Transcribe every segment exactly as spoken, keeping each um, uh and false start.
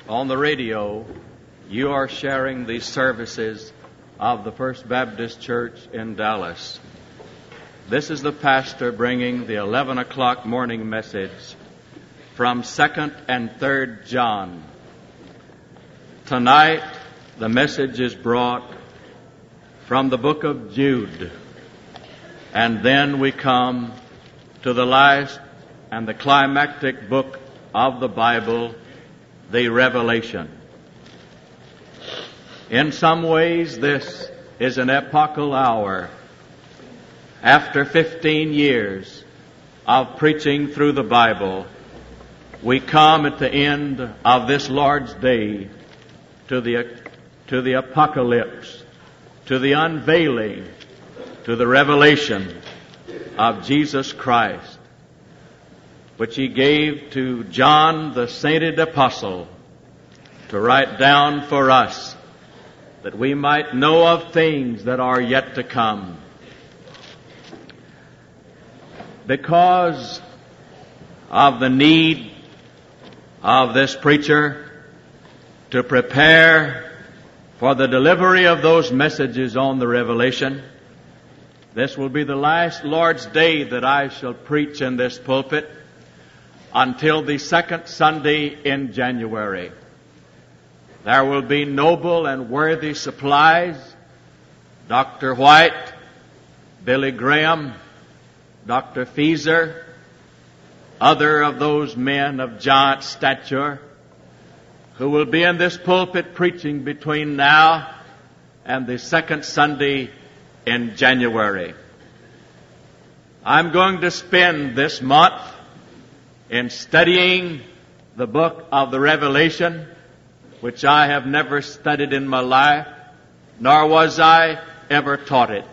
on the radio, you are sharing the services of the First Baptist Church in Dallas. This is the pastor bringing the eleven o'clock morning message from Second and Third John. Tonight, the message is brought from the book of Jude. And then we come to the last and the climactic book of the Bible, the Revelation. In some ways, this is an epochal hour. After fifteen years of preaching through the Bible, we come at the end of this Lord's Day to the, to the apocalypse, to the unveiling, to the revelation of Jesus Christ, which He gave to John, the sainted apostle, to write down for us that we might know of things that are yet to come. Because of the need of this preacher to prepare for the delivery of those messages on the Revelation, this will be the last Lord's Day that I shall preach in this pulpit until the second Sunday in January. There will be noble and worthy supplies. Doctor White, Billy Graham, Doctor Feezer, other of those men of giant stature who will be in this pulpit preaching between now and the second Sunday in January. I'm going to spend this month in studying the book of the Revelation, which I have never studied in my life, nor was I ever taught it.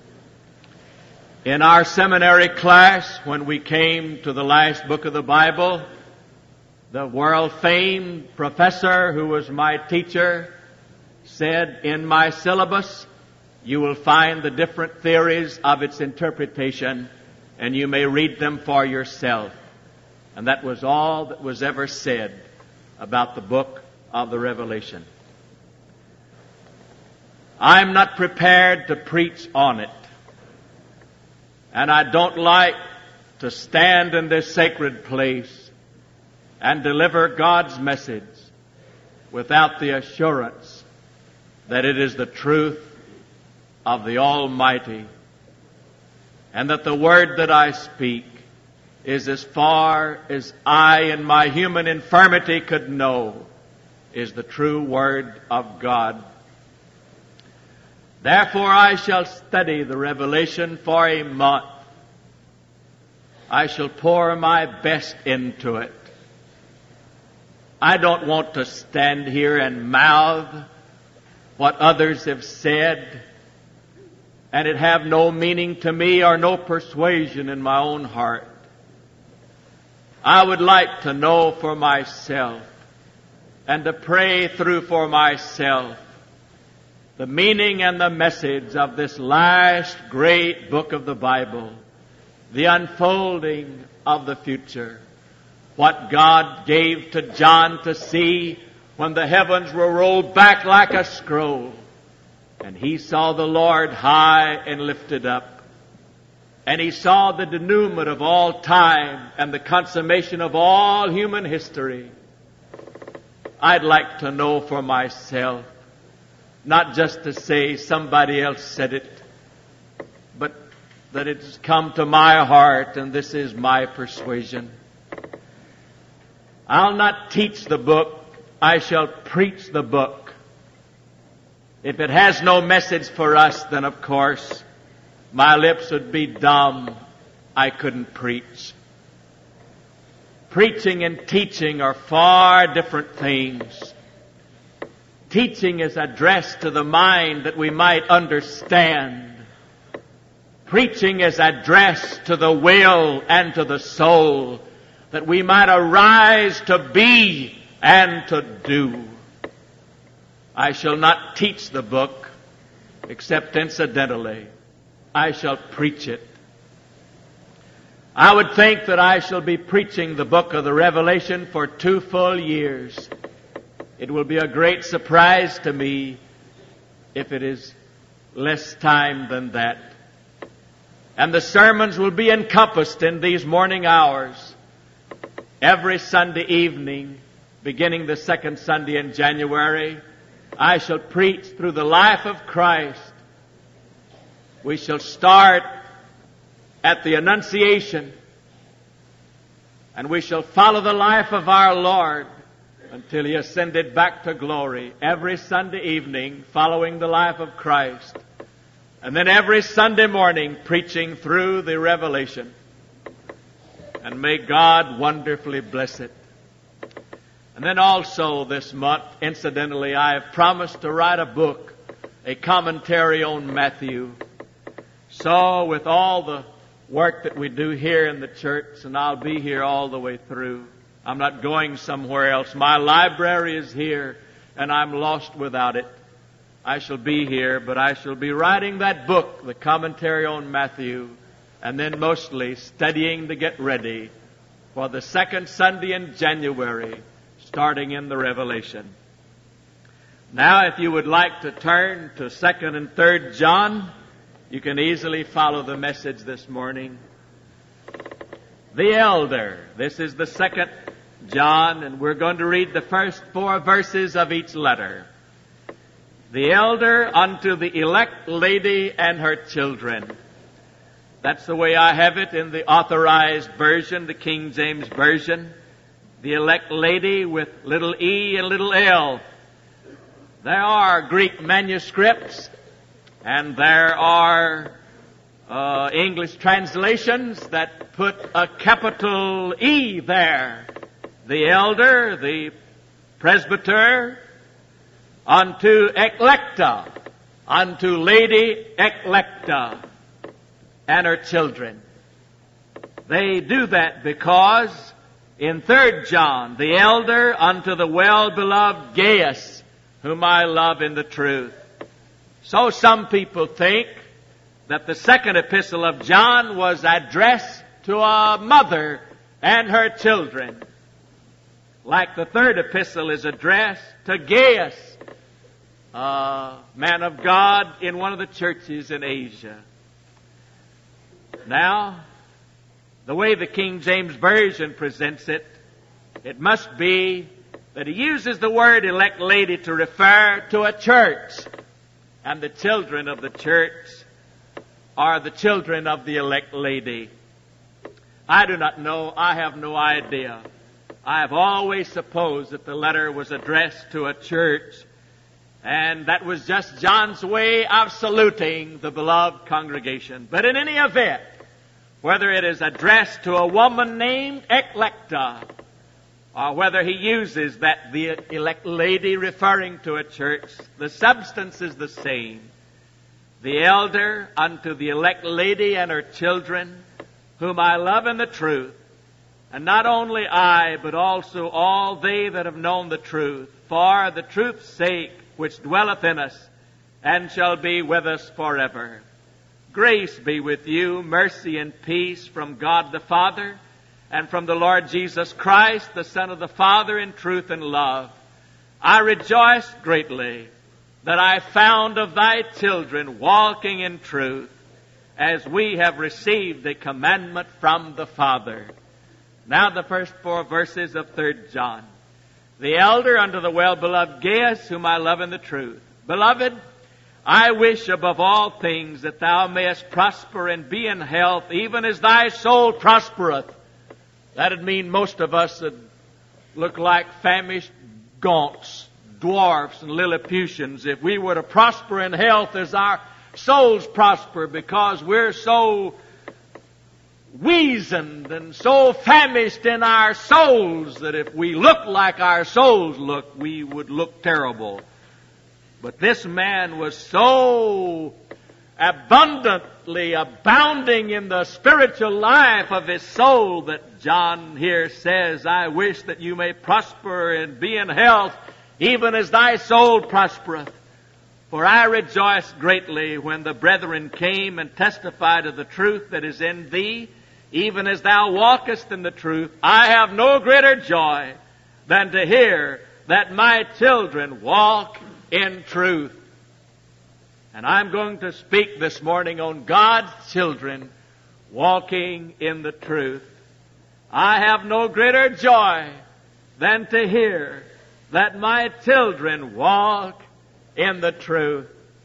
In our seminary class, when we came to the last book of the Bible, the world-famed professor who was my teacher said, in my syllabus, you will find the different theories of its interpretation, and you may read them for yourself. And that was all that was ever said about the book of the Revelation. I'm not prepared to preach on it. And I don't like to stand in this sacred place and deliver God's message without the assurance that it is the truth of the Almighty, and that the word that I speak is, as far as I in my human infirmity could know, is the true word of God. Therefore I shall study the Revelation for a month. I shall pour my best into it. I don't want to stand here and mouth what others have said, and it have no meaning to me or no persuasion in my own heart. I would like to know for myself and to pray through for myself the meaning and the message of this last great book of the Bible, the unfolding of the future, what God gave to John to see when the heavens were rolled back like a scroll, and he saw the Lord high and lifted up, and he saw the denouement of all time and the consummation of all human history. I'd like to know for myself, not just to say somebody else said it, but that it's come to my heart and this is my persuasion. I'll not teach the book, I shall preach the book. If it has no message for us, then of course my lips would be dumb. I couldn't preach. Preaching and teaching are far different things. Teaching is addressed to the mind that we might understand. Preaching is addressed to the will and to the soul, that we might arise to be and to do. I shall not teach the book, except incidentally. I shall preach it. I would think that I shall be preaching the book of the Revelation for two full years. It will be a great surprise to me if it is less time than that. And the sermons will be encompassed in these morning hours. Every Sunday evening, beginning the second Sunday in January, I shall preach through the life of Christ. We shall start at the Annunciation, and we shall follow the life of our Lord until He ascended back to glory, every Sunday evening following the life of Christ, and then every Sunday morning preaching through the Revelation. And may God wonderfully bless it. And then also this month, incidentally, I have promised to write a book, a commentary on Matthew. So with all the work that we do here in the church, and I'll be here all the way through, I'm not going somewhere else. My library is here, and I'm lost without it. I shall be here, but I shall be writing that book, the commentary on Matthew, and then mostly studying to get ready for the second Sunday in January, starting in the Revelation. Now, if you would like to turn to second and third John, you can easily follow the message this morning. The elder. This is the second John, and we're going to read the first four verses of each letter. The elder unto the elect lady and her children. That's the way I have it in the Authorized Version, the King James Version. The elect lady with little e and little l. There are Greek manuscripts, and there are uh, English translations that put a capital E there. The elder, the presbyter, unto Eclecta, unto Lady Eclecta and her children. They do that because in third John, the elder unto the well-beloved Gaius, whom I love in the truth. So some people think that the second epistle of John was addressed to a mother and her children, like the third epistle is addressed to Gaius, a man of God in one of the churches in Asia. Now, the way the King James Version presents it, it must be that he uses the word elect lady to refer to a church, and the children of the church are the children of the elect lady. I do not know. I have no idea. I have always supposed that the letter was addressed to a church, and that was just John's way of saluting the beloved congregation. But in any event, whether it is addressed to a woman named Eclecta, or whether he uses that the elect lady referring to a church, the substance is the same. The elder unto the elect lady and her children, whom I love in the truth, and not only I, but also all they that have known the truth, for the truth's sake which dwelleth in us, and shall be with us forever. Grace be with you, mercy and peace from God the Father, and from the Lord Jesus Christ, the Son of the Father, in truth and love. I rejoice greatly that I found of thy children walking in truth, as we have received a commandment from the Father. Now the first four verses of third John. The elder unto the well-beloved Gaius, whom I love in the truth. Beloved, I wish above all things that thou mayest prosper and be in health, even as thy soul prospereth. That'd mean most of us would look like famished gaunts, dwarfs, and Lilliputians if we were to prosper in health as our souls prosper, because we're so weazened and so famished in our souls that if we look like our souls look, we would look terrible. But this man was so abundantly abounding in the spiritual life of his soul that John here says, I wish that you may prosper and be in health, even as thy soul prospereth. For I rejoiced greatly when the brethren came and testified of the truth that is in thee, even as thou walkest in the truth. I have no greater joy than to hear that my children walk in truth. And I'm going to speak this morning on God's children walking in the truth. I have no greater joy than to hear that my children walk in the truth.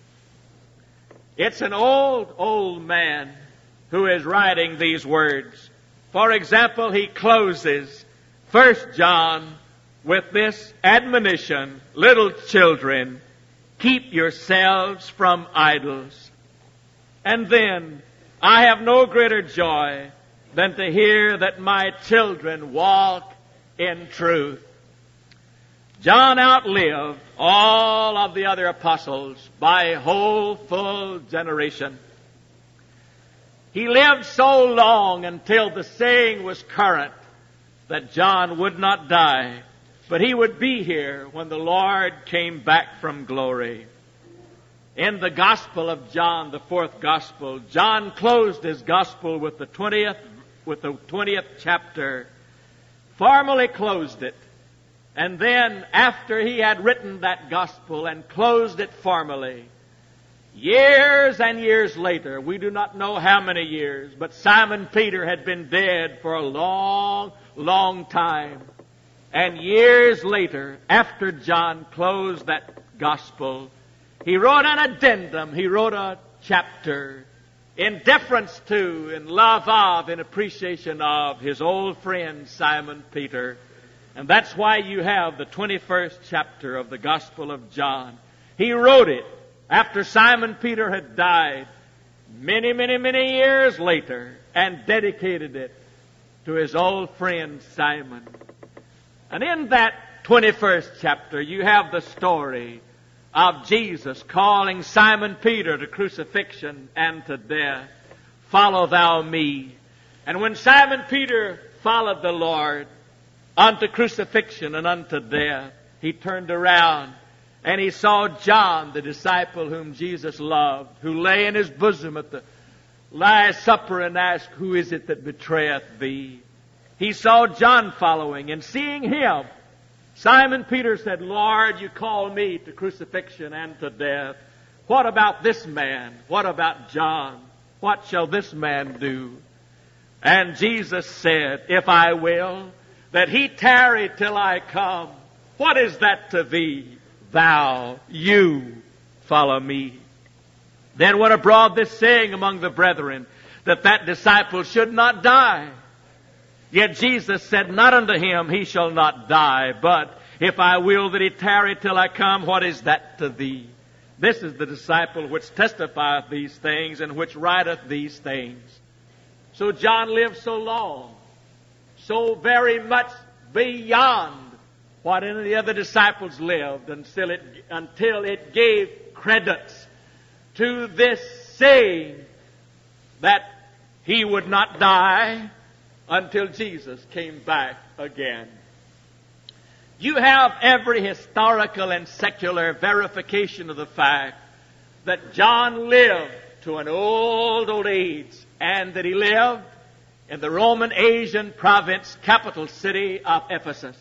It's an old, old man who is writing these words. For example, he closes First John with this admonition, little children, keep yourselves from idols. And then, I have no greater joy than to hear that my children walk in truth. John outlived all of the other apostles by a whole full generation. He lived so long until the saying was current that John would not die, but he would be here when the Lord came back from glory. In the Gospel of John, the fourth Gospel, John closed his Gospel with the twentieth, with the twentieth chapter, formally closed it. And then, after he had written that Gospel and closed it formally, years and years later, we do not know how many years, but Simon Peter had been dead for a long, long time. And years later, after John closed that Gospel, he wrote an addendum, he wrote a chapter in deference to, in love of, in appreciation of his old friend Simon Peter. And that's why you have the twenty-first chapter of the Gospel of John. He wrote it after Simon Peter had died many, many, many years later and dedicated it to his old friend Simon. And in that twenty-first chapter, you have the story of Jesus calling Simon Peter to crucifixion and to death. Follow thou me. And when Simon Peter followed the Lord unto crucifixion and unto death, he turned around and he saw John, the disciple whom Jesus loved, who lay in his bosom at the Last Supper and asked, who is it that betrayeth thee? He saw John following, and seeing him, Simon Peter said, Lord, you call me to crucifixion and to death. What about this man? What about John? What shall this man do? And Jesus said, if I will, that he tarry till I come, what is that to thee? Thou, you, follow me. Then went abroad this saying among the brethren, that that disciple should not die. Yet Jesus said not unto him, he shall not die, but if I will that he tarry till I come, what is that to thee? This is the disciple which testifieth these things, and which writeth these things. So John lived so long, so very much beyond what any of the other disciples lived, until it, until it gave credence to this saying that he would not die until Jesus came back again. You have every historical and secular verification of the fact that John lived to an old, old age, and that he lived in the Roman Asian province capital city of Ephesus.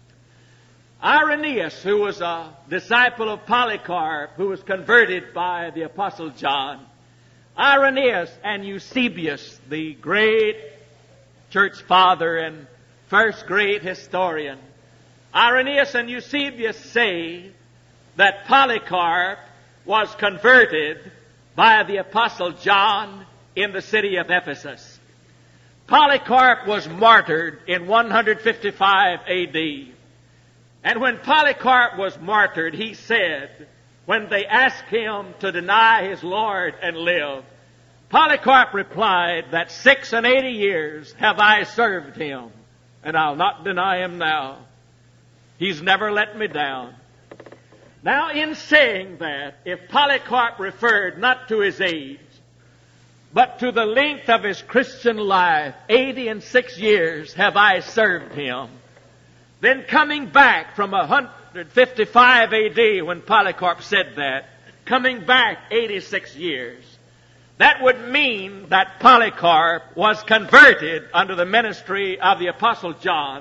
Irenaeus, who was a disciple of Polycarp, who was converted by the Apostle John, Irenaeus and Eusebius, the great church father and first great historian, Irenaeus and Eusebius say that Polycarp was converted by the Apostle John in the city of Ephesus. Polycarp was martyred in one fifty-five A D. And when Polycarp was martyred, he said, when they asked him to deny his Lord and live, Polycarp replied that six and eighty years have I served him, and I'll not deny him now. He's never let me down. Now, in saying that, if Polycarp referred not to his age, but to the length of his Christian life, eighty and six years have I served him, then coming back from one fifty-five A D when Polycarp said that, coming back eighty-six years, that would mean that Polycarp was converted under the ministry of the Apostle John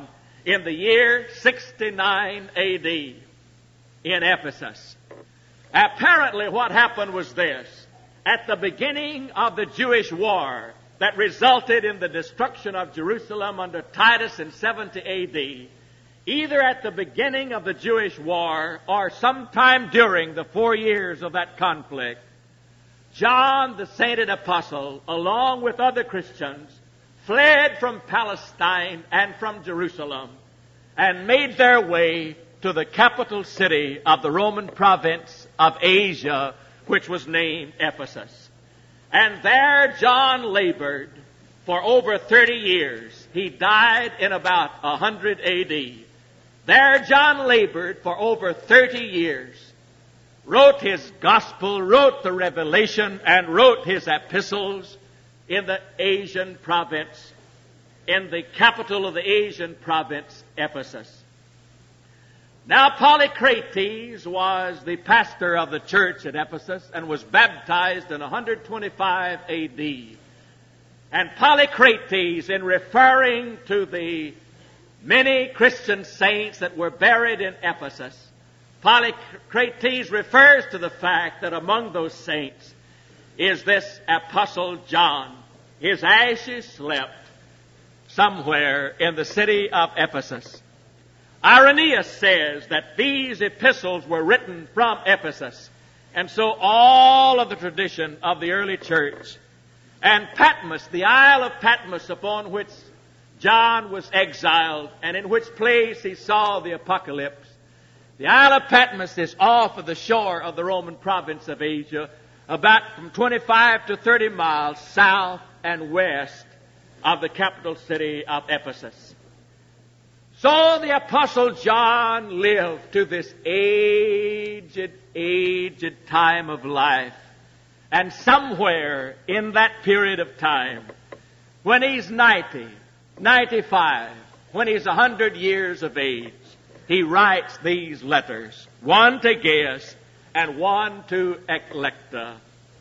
in the year sixty-nine A D in Ephesus. Apparently what happened was this. At the beginning of the Jewish war that resulted in the destruction of Jerusalem under Titus in seventy A D, either at the beginning of the Jewish war or sometime during the four years of that conflict, John, the sainted apostle, along with other Christians, fled from Palestine and from Jerusalem and made their way to the capital city of the Roman province of Asia, which was named Ephesus. And there John labored for over thirty years. He died in about one hundred A D. There John labored for over thirty years, wrote his gospel, wrote the Revelation, and wrote his epistles in the Asian province, in the capital of the Asian province, Ephesus. Now Polycrates was the pastor of the church at Ephesus and was baptized in one hundred twenty-five A D. And Polycrates, in referring to the many Christian saints that were buried in Ephesus, Polycrates refers to the fact that among those saints is this apostle John. His ashes slept somewhere in the city of Ephesus. Irenaeus says that these epistles were written from Ephesus, and so all of the tradition of the early church. And Patmos, the Isle of Patmos, upon which John was exiled, and in which place he saw the apocalypse. The Isle of Patmos is off of the shore of the Roman province of Asia, about from twenty-five to thirty miles south and west of the capital city of Ephesus. So the Apostle John lived to this aged, aged time of life. And somewhere in that period of time, when he's ninety, ninety-five, when he's a hundred years of age, he writes these letters, one to Gaius and one to Eclecta.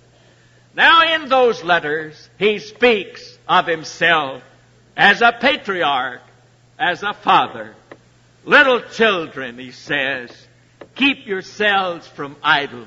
Now in those letters, he speaks of himself as a patriarch, as a father. Little children, he says, keep yourselves from idols.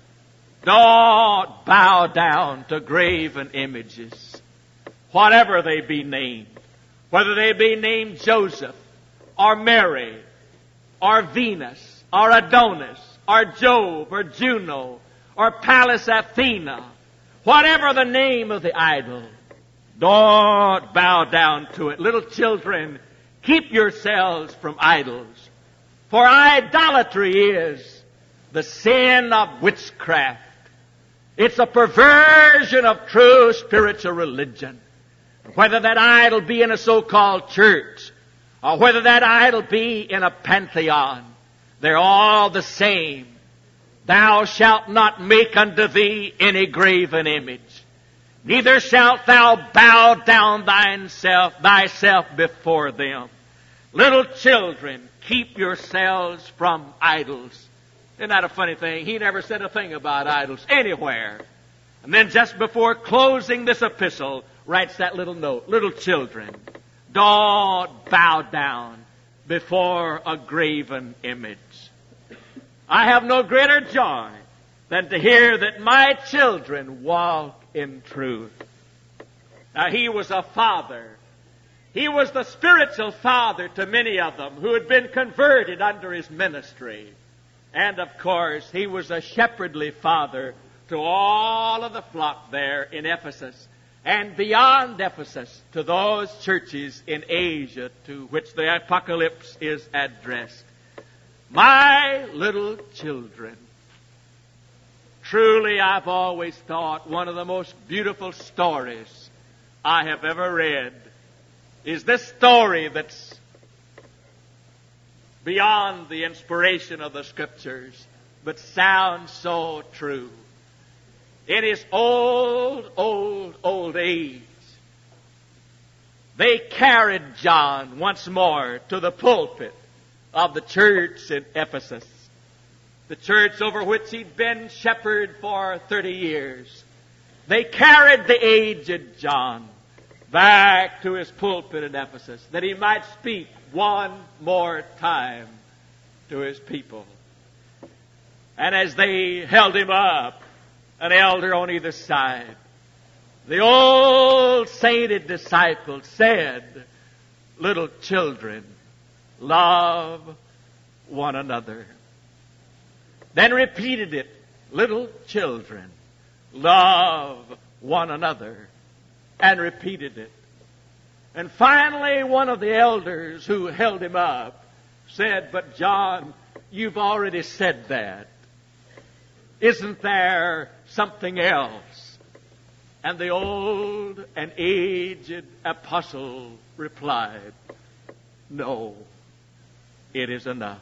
Don't bow down to graven images, whatever they be named, whether they be named Joseph or Mary or Venus or Adonis or Jove or Juno or Pallas Athena, whatever the name of the idol, don't bow down to it. Little children, keep yourselves from idols. For idolatry is the sin of witchcraft. It's a perversion of true spiritual religion. Whether that idol be in a so-called church, or whether that idol be in a pantheon, they're all the same. Thou shalt not make unto thee any graven image. Neither shalt thou bow down thyself, thyself before them. Little children, keep yourselves from idols. Isn't that a funny thing? He never said a thing about idols anywhere. And then just before closing this epistle, writes that little note. Little children, don't bow down before a graven image. I have no greater joy than to hear that my children walk in truth. Now, he was a father. He was the spiritual father to many of them who had been converted under his ministry. And, of course, he was a shepherdly father to all of the flock there in Ephesus, and beyond Ephesus to those churches in Asia to which the apocalypse is addressed. My little children, truly I've always thought one of the most beautiful stories I have ever read is this story that's beyond the inspiration of the Scriptures, but sounds so true. In his old, old, old age, they carried John once more to the pulpit of the church in Ephesus, the church over which he'd been shepherd for thirty years. They carried the aged John. back to his pulpit in Ephesus, that he might speak one more time to his people. And as they held him up, an elder on either side, the old sainted disciple said, "Little children, love one another." Then repeated it, "Little children, love one another," and repeated it. And finally, one of the elders who held him up said, "But John, you've already said that. Isn't there something else?" And the old and aged apostle replied, "No, it is enough."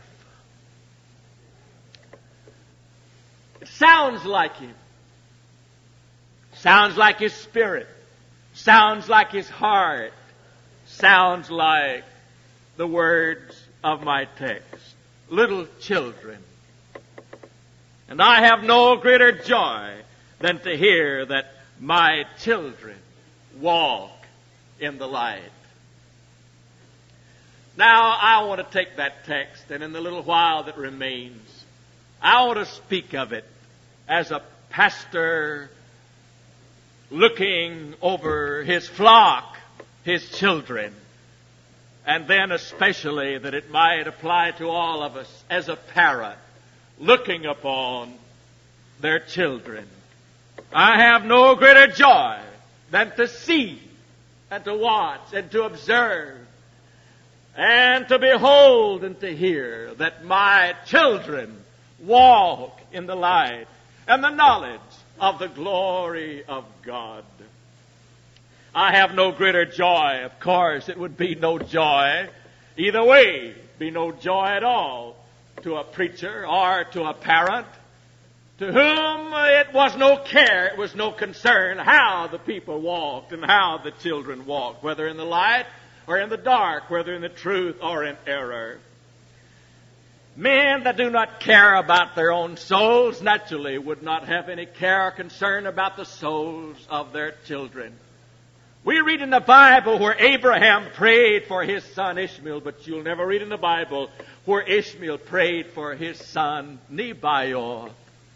It sounds like him. Sounds like his spirit. Sounds like his heart. Sounds like the words of my text. Little children. And I have no greater joy than to hear that my children walk in the light. Now, I want to take that text, and in the little while that remains, I want to speak of it as a pastor looking over his flock, his children, and then especially that it might apply to all of us as a parent looking upon their children. I have no greater joy than to see and to watch and to observe and to behold and to hear that my children walk in the light and the knowledge of the glory of God. I have no greater joy. Of course, it would be no joy either way, be no joy at all to a preacher or to a parent to whom it was no care, it was no concern how the people walked and how the children walked, whether in the light or in the dark, whether in the truth or in error. Men that do not care about their own souls naturally would not have any care or concern about the souls of their children. We read in the Bible where Abraham prayed for his son Ishmael, but you'll never read in the Bible where Ishmael prayed for his son Nebaioth.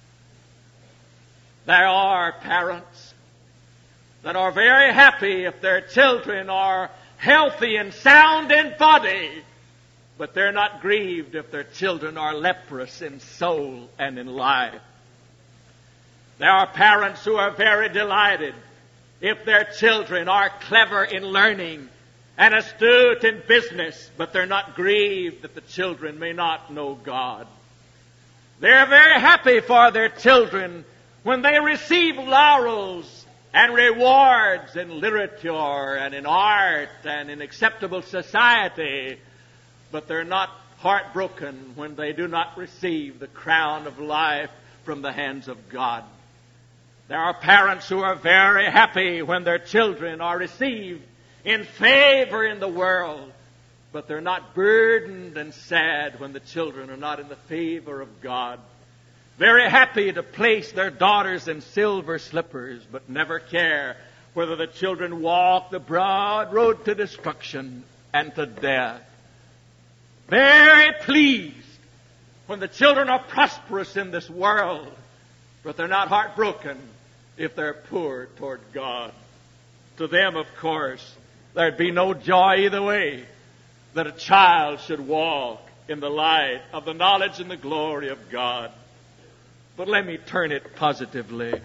There are parents that are very happy if their children are healthy and sound in body, but they're not grieved if their children are leprous in soul and in life. There are parents who are very delighted if their children are clever in learning and astute in business, but they're not grieved that the children may not know God. They're very happy for their children when they receive laurels and rewards in literature and in art and in acceptable society, but they're not heartbroken when they do not receive the crown of life from the hands of God. There are parents who are very happy when their children are received in favor in the world, but they're not burdened and sad when the children are not in the favor of God. Very happy to place their daughters in silver slippers, but never care whether the children walk the broad road to destruction and to death. Very pleased when the children are prosperous in this world, but they're not heartbroken if they're poor toward God. To them, of course, there'd be no joy either way that a child should walk in the light of the knowledge and the glory of God. But let me turn it positively.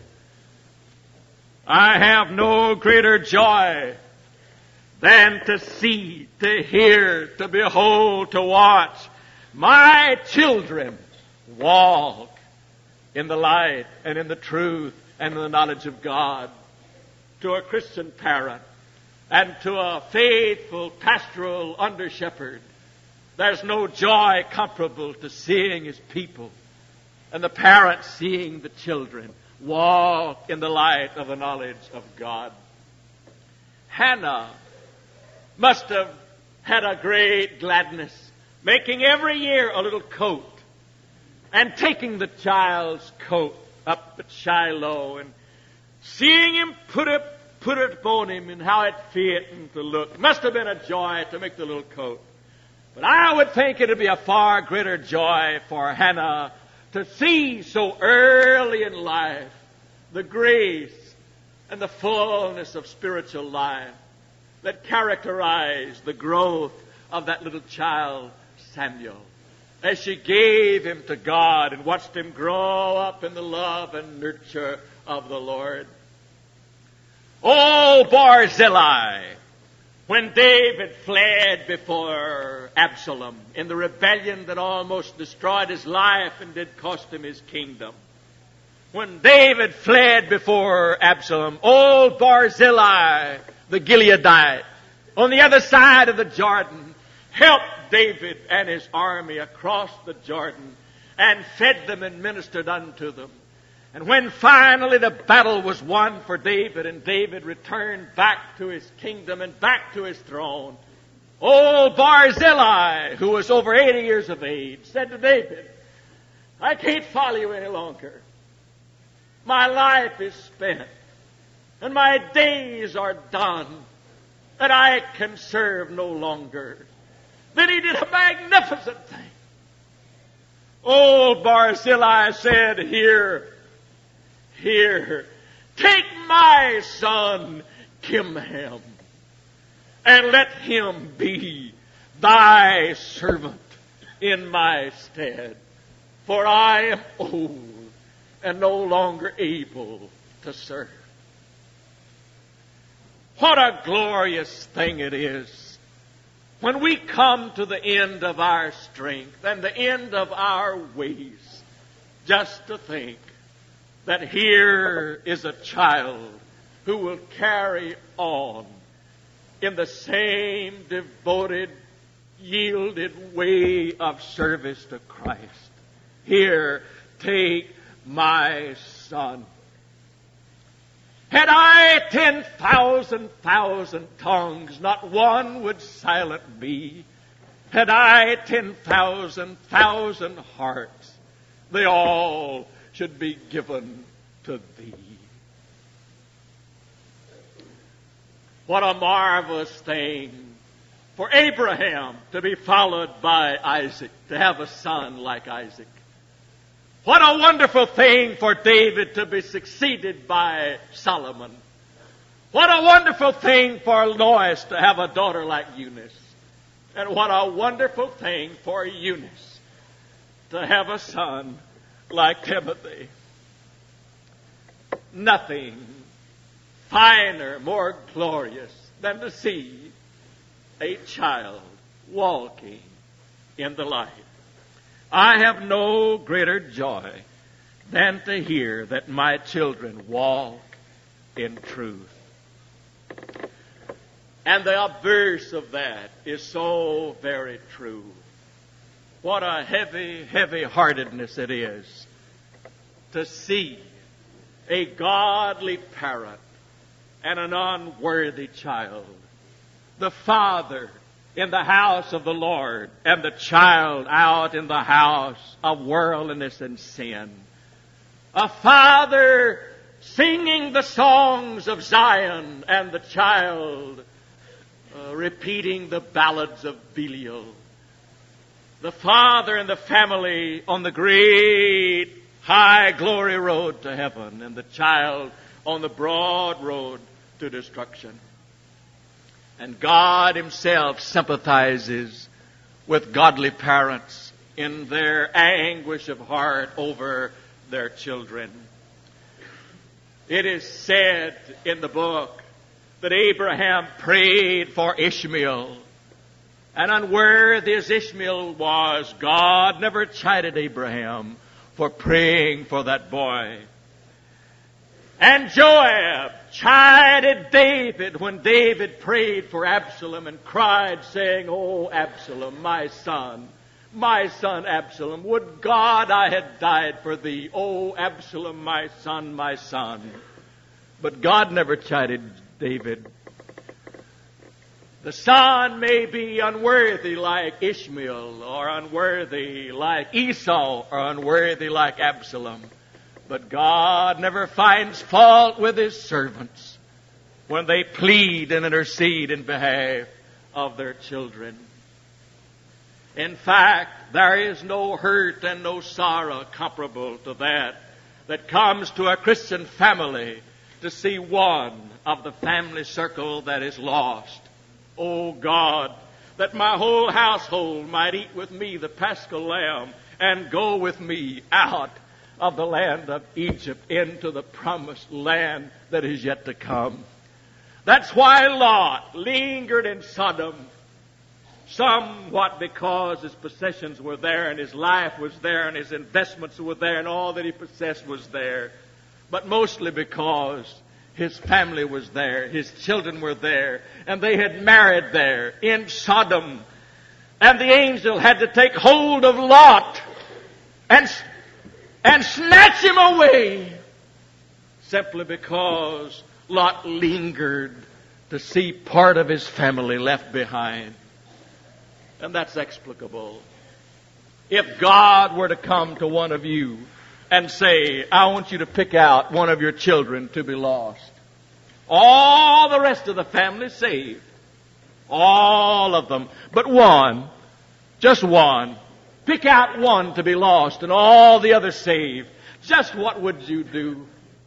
I have no greater joy than to see, to hear, to behold, to watch my children walk in the light and in the truth and in the knowledge of God. To a Christian parent and to a faithful pastoral under-shepherd, there's no joy comparable to seeing his people and the parents seeing the children walk in the light of the knowledge of God. Hannah must have had a great gladness, making every year a little coat and taking the child's coat up at Shiloh and seeing him put it put it upon him and how it fit and to look. Must have been a joy to make the little coat. But I would think it would be a far greater joy for Hannah to see so early in life the grace and the fullness of spiritual life that characterized the growth of that little child, Samuel, as she gave him to God and watched him grow up in the love and nurture of the Lord. Oh, Barzillai, when David fled before Absalom in the rebellion that almost destroyed his life and did cost him his kingdom. When David fled before Absalom, old Barzillai, the Gileadite, on the other side of the Jordan, helped David and his army across the Jordan and fed them and ministered unto them. And when finally the battle was won for David and David returned back to his kingdom and back to his throne, old Barzillai, who was over eighty years of age, said to David, I can't follow you any longer. My life is spent and my days are done and I can serve no longer. Then he did a magnificent thing. Old Barzillai said, Here, here, take my son Kimham, and let him be thy servant in my stead, for I am old and no longer able to serve. What a glorious thing it is when we come to the end of our strength and the end of our ways, just to think that here is a child who will carry on in the same devoted, yielded way of service to Christ. Here, take my son. Had I ten thousand thousand tongues, not one would silent me. Had I ten thousand thousand hearts, they all should be given to thee. What a marvelous thing for Abraham to be followed by Isaac, to have a son like Isaac. What a wonderful thing for David to be succeeded by Solomon. What a wonderful thing for Lois to have a daughter like Eunice. And what a wonderful thing for Eunice to have a son like Timothy. Nothing finer, more glorious than to see a child walking in the light. I have no greater joy than to hear that my children walk in truth. And the obverse of that is so very true. What a heavy, heavy-heartedness it is to see a godly parent and an unworthy child, the father in the house of the Lord and the child out in the house of worldliness and sin. A father singing the songs of Zion and the child uh, repeating the ballads of Belial. The father and the family on the great high glory road to heaven and the child on the broad road to destruction. And God Himself sympathizes with godly parents in their anguish of heart over their children. It is said in the book that Abraham prayed for Ishmael. And unworthy as Ishmael was, God never chided Abraham for praying for that boy. And Joab chided David when David prayed for Absalom and cried, saying, "Oh, Absalom, my son, my son Absalom, would God I had died for thee. Oh, Absalom, my son, my son." But God never chided David. The son may be unworthy like Ishmael, or unworthy like Esau, or unworthy like Absalom. But God never finds fault with His servants. when they plead and intercede in behalf of their children. In fact, there is no hurt and no sorrow comparable to that that comes to a Christian family to see one of the family circle that is lost. Oh God, that my whole household might eat with me the Paschal Lamb and go with me out of the land of Egypt into the promised land that is yet to come. That's why Lot lingered in Sodom, somewhat because his possessions were there and his life was there and his investments were there and all that he possessed was there, but mostly because his family was there, his children were there, and they had married there in Sodom. And the angel had to take hold of Lot and, and snatch him away simply because Lot lingered to see part of his family left behind. And that's explicable. If God were to come to one of you and say, I want you to pick out one of your children to be lost, all the rest of the family saved. All of them. But one, just one. Pick out one to be lost and all the others saved. Just what would you do?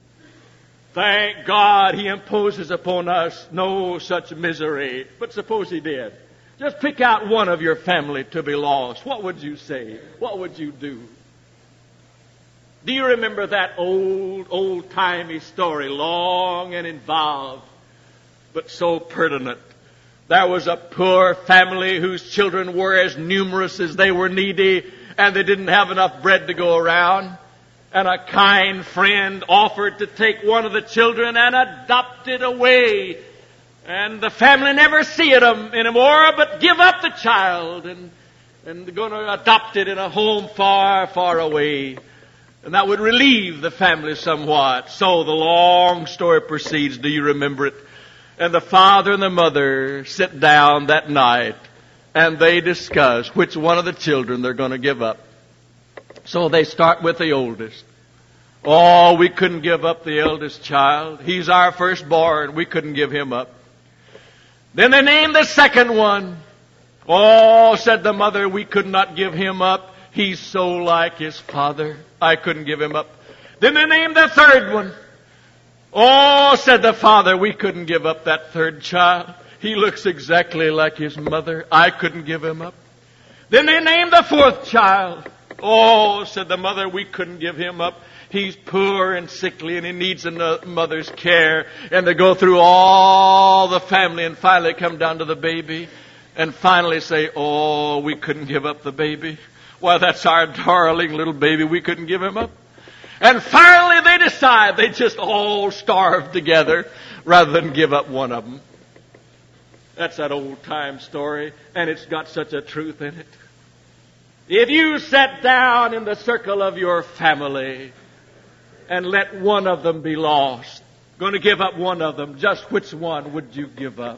Thank God He imposes upon us no such misery. But suppose He did. Just pick out one of your family to be lost. What would you say? What would you do? Do you remember that old, old-timey story, long and involved, but so pertinent? There was a poor family whose children were as numerous as they were needy, and they didn't have enough bread to go around. And a kind friend offered to take one of the children and adopt it away. And the family never see it anymore, but give up the child and, and they're going to adopt it in a home far, far away. And that would relieve the family somewhat. So the long story proceeds. Do you remember it? And the father and the mother sit down that night and they discuss which one of the children they're going to give up. So they start with the oldest. Oh, we couldn't give up the eldest child. He's our firstborn. We couldn't give him up. Then they named the second one. Oh, said the mother, we could not give him up. He's so like his father. I couldn't give him up. Then they named the third one. Oh, said the father, we couldn't give up that third child. He looks exactly like his mother. I couldn't give him up. Then they named the fourth child. Oh, said the mother, we couldn't give him up. He's poor and sickly and he needs a mother's care. And they go through all the family and finally come down to the baby and finally say, oh, we couldn't give up the baby. Why, that's our darling little baby. We couldn't give him up. And finally they decide they just all starve together rather than give up one of them. That's that old time story, and it's got such a truth in it. If you sat down in the circle of your family and let one of them be lost, going to give up one of them, just which one would you give up?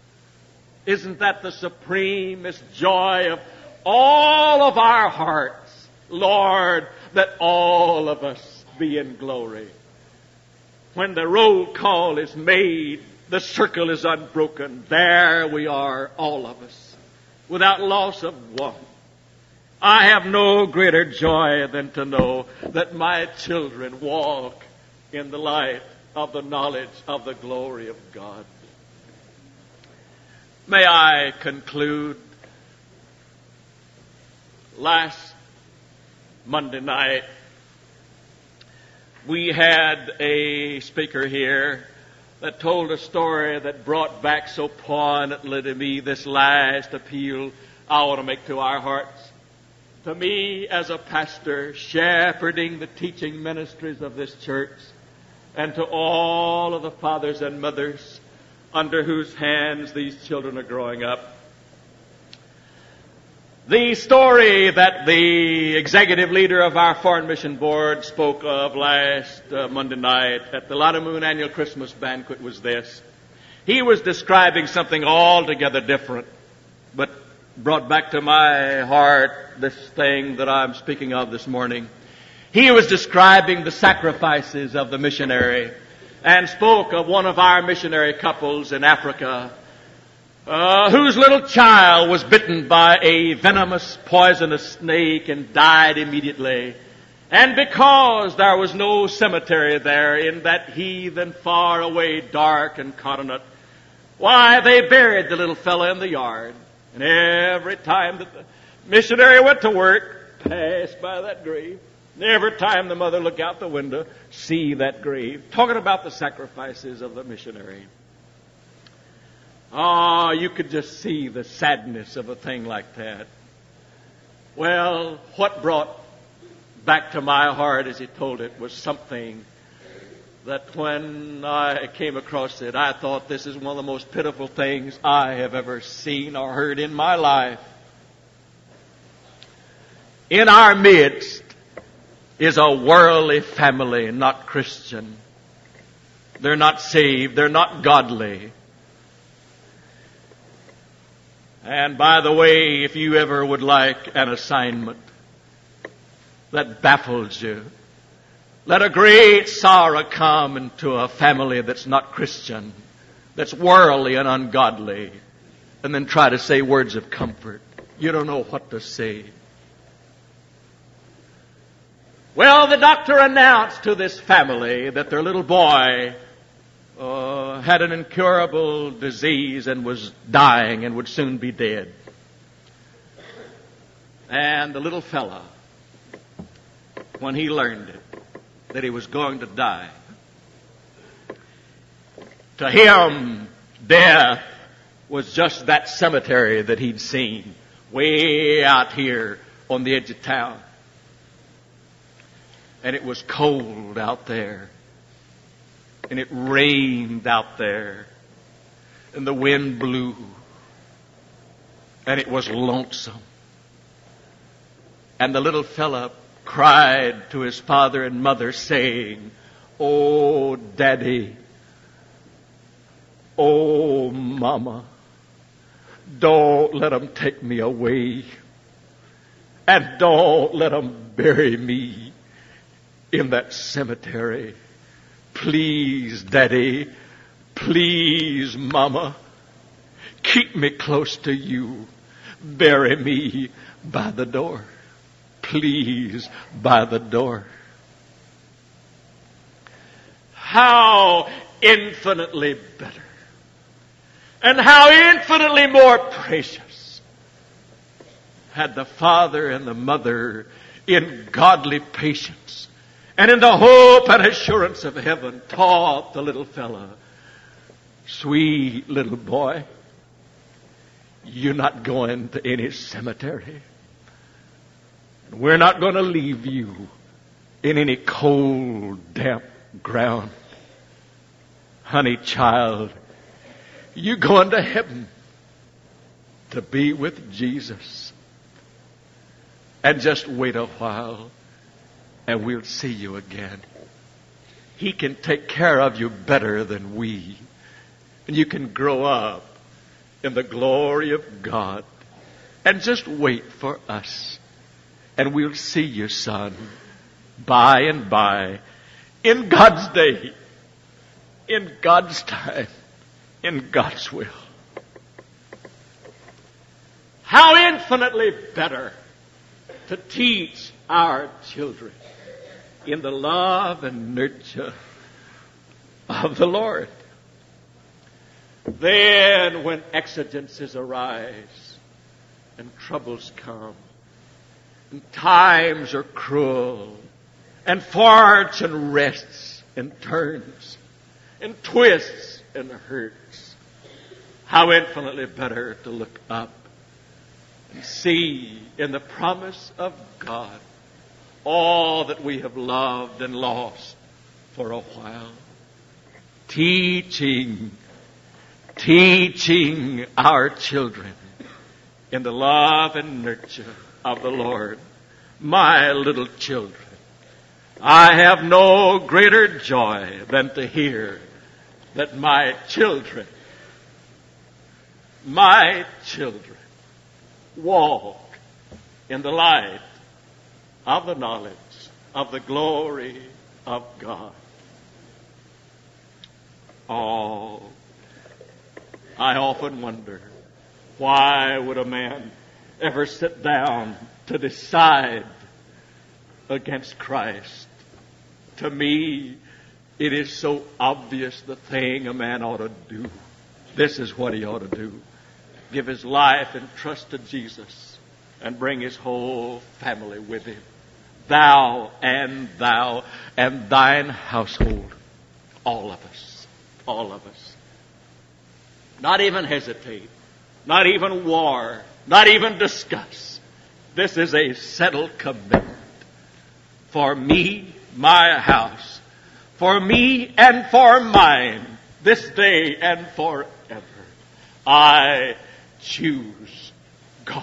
Isn't that the supremest joy of all of our hearts? Lord, that all of us be in glory. When the roll call is made, the circle is unbroken. There we are, all of us, without loss of one. I have no greater joy than to know that my children walk in the light of the knowledge of the glory of God. May I conclude? Last Monday night, we had a speaker here that told a story that brought back so poignantly to me this last appeal I want to make to our hearts. To me, as a pastor, shepherding the teaching ministries of this church, and to all of the fathers and mothers under whose hands these children are growing up. The story that the executive leader of our Foreign Mission Board spoke of last uh, Monday night at the Light Moon Annual Christmas Banquet was this. He was describing something altogether different, but brought back to my heart this thing that I'm speaking of this morning. He was describing the sacrifices of the missionary. and spoke of one of our missionary couples in Africa uh, whose little child was bitten by a venomous, poisonous snake and died immediately. And because there was no cemetery there in that heathen, far away, dark and continent, why, they buried the little fella in the yard. And every time that the missionary went to work, passed by that grave. And every time the mother looked out the window, see that grave. Talking about the sacrifices of the missionary. Oh, you could just see the sadness of a thing like that. Well, what brought back to my heart as he told it was something that when I came across it, I thought this is one of the most pitiful things I have ever seen or heard in my life. In our midst is a worldly family, not Christian. They're not saved. They're not godly. And by the way, if you ever would like an assignment that baffles you, let a great sorrow come into a family that's not Christian, that's worldly and ungodly, and then try to say words of comfort. You don't know what to say. Well, the doctor announced to this family that their little boy uh, had an incurable disease and was dying and would soon be dead. And the little fella, when he learned it, that he was going to die, to him, death was just that cemetery that he'd seen way out here on the edge of town. And it was cold out there. And it rained out there. And the wind blew. And it was lonesome. And the little fella cried to his father and mother saying, "Oh, Daddy. Oh, Mama. Don't let them take me away. And don't let them bury me in that cemetery. Please, Daddy. Please, Mama. Keep me close to you. Bury me by the door. Please, by the door." How infinitely better and how infinitely more precious had the father and the mother in godly patience and in the hope and assurance of heaven taught the little fella, "Sweet little boy, you're not going to any cemetery. We're not going to leave you in any cold, damp ground. Honey child, you're going to heaven to be with Jesus. And just wait a while and we'll see you again. He can take care of you better than we. And you can grow up in the glory of God. And just wait for us. And we'll see you, son, by and by, in God's day, in God's time, in God's will." How infinitely better to teach our children in the love and nurture of the Lord. Then when exigencies arise and troubles come, and times are cruel, and fortune rests and turns, and twists and hurts, how infinitely better to look up and see in the promise of God all that we have loved and lost for a while. Teaching, teaching our children in the love and nurture of the Lord. My little children, I have no greater joy than to hear that my children, my children walk in the light of the knowledge of the glory of God. Oh, I often wonder, why would a man ever sit down to decide against Christ? To me, it is so obvious the thing a man ought to do. This is what he ought to do. Give his life and trust to Jesus and bring his whole family with him. Thou and thou and thine household. All of us. All of us. Not even hesitate. Not even war. Not even discuss. This is a settled commitment. For me, my house. For me and for mine. This day and forever. I choose God.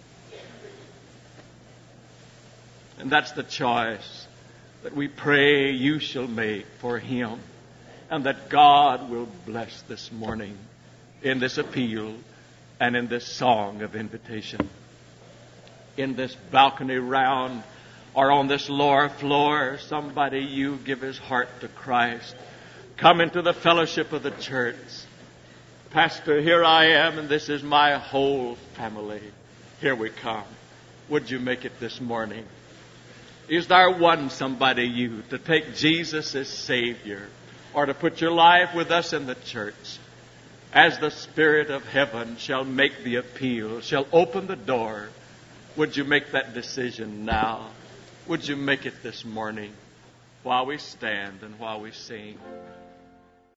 And that's the choice that we pray you shall make for Him, and that God will bless this morning in this appeal and in this song of invitation. In this balcony round or on this lower floor, somebody you give his heart to Christ. Come into the fellowship of the church. Pastor, here I am, and this is my whole family. Here we come. Would you make it this morning? Is there one somebody you to take Jesus as Savior, or to put your life with us in the church? As the Spirit of heaven shall make the appeal, shall open the door, would you make that decision now? Would you make it this morning while we stand and while we sing?